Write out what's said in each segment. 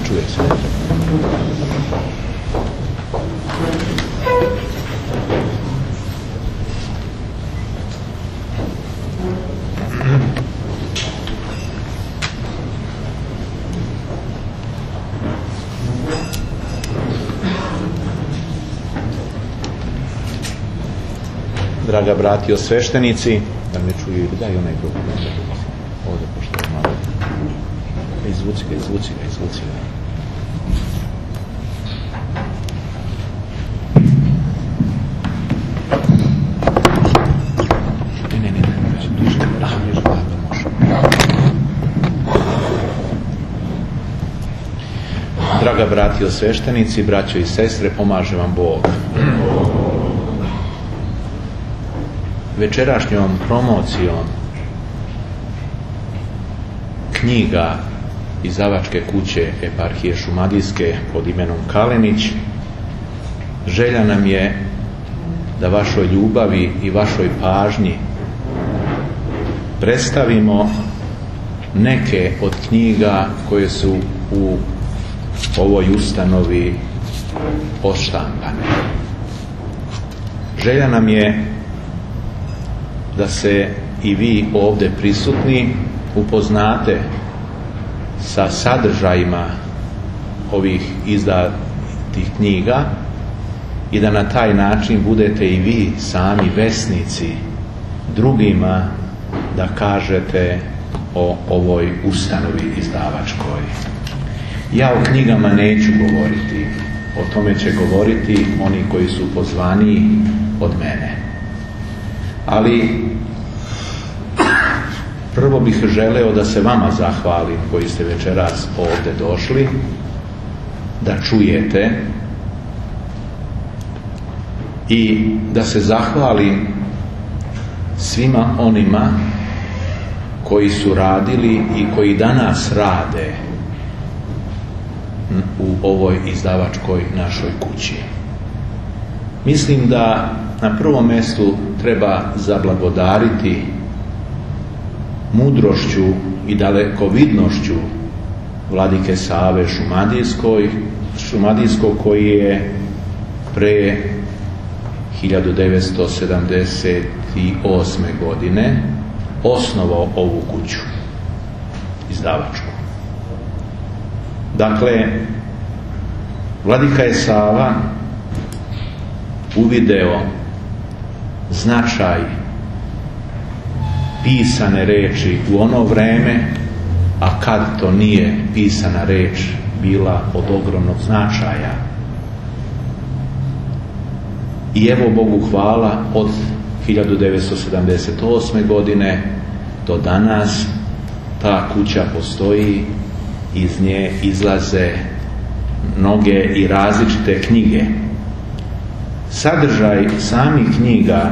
čuje se. Draga bratio sveštenici, da me čuju ili daj onaj drugi, ovdje pošto je malo. Izvuci ga. Draga bratio sveštenici, braćo i sestre, pomaže vam Bog. Večerašnjom promocijom knjiga izdavačke kuće Eparhije Šumadijske pod imenom Kalenić, želja nam je da vašoj ljubavi i vašoj pažnji predstavimo neke od knjiga koje su u ovoj ustanovi odštampane. Želja nam je da se i vi ovdje prisutni upoznate sa sadržajima ovih izdatih knjiga i da na taj način budete i vi sami vesnici drugima da kažete o ovoj ustanovi izdavačkoj. Ja o knjigama neću govoriti, o tome će govoriti oni koji su pozvaniji od mene. Ali prvo bih želeo da se vama zahvalim koji ste večeras ovdje došli, da čujete, i da se zahvalim svima onima koji su radili i koji danas rade u ovoj izdavačkoj našoj kući. Mislim da na prvom mjestu treba zablagodariti mudrošću i dalekovidnošću vladike Save Šumadijskog koji je pre 1978. godine osnovao ovu kuću izdavačku. Dakle, vladika je Sava uvideo značaj pisane reči u ono vreme, a kad to nije pisana reč bila od ogromnog značaja. I evo Bogu hvala, od 1978. godine do danas ta kuća postoji, iz nje izlaze mnoge i različite knjige. Sadržaj samih knjiga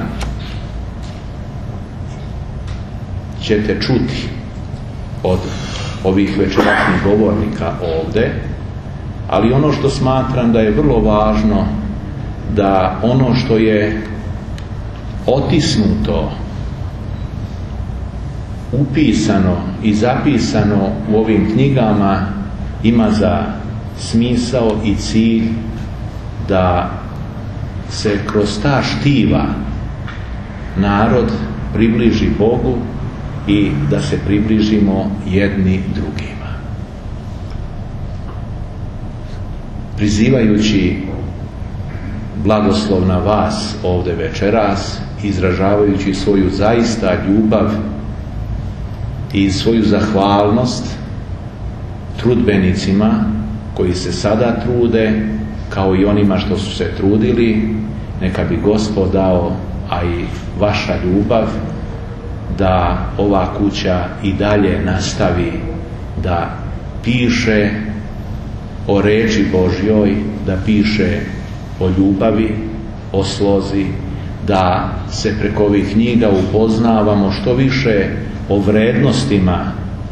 ćete čuti od ovih večerašnjih govornika ovdje, ali ono što smatram da je vrlo važno, da ono što je otisnuto, upisano i zapisano u ovim knjigama ima za smisao i cilj da se kroz ta štiva narod približi Bogu i da se približimo jedni drugima. Prizivajući blagoslov na vas ovdje večeras, izražavajući svoju zaista ljubav i svoju zahvalnost trudbenicima koji se sada trude, kao i onima što su se trudili, neka bi Gospod dao, a i vaša ljubav, da ova kuća i dalje nastavi da piše o reči Božjoj, da piše o ljubavi, o slozi, da se preko ovih knjiga upoznavamo što više o vrednostima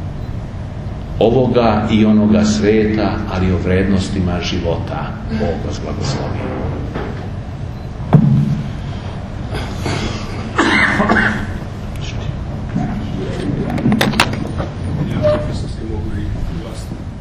ovoga i onoga sveta, ali o vrednostima života. Bog vas blagoslovi. Ja, mogu i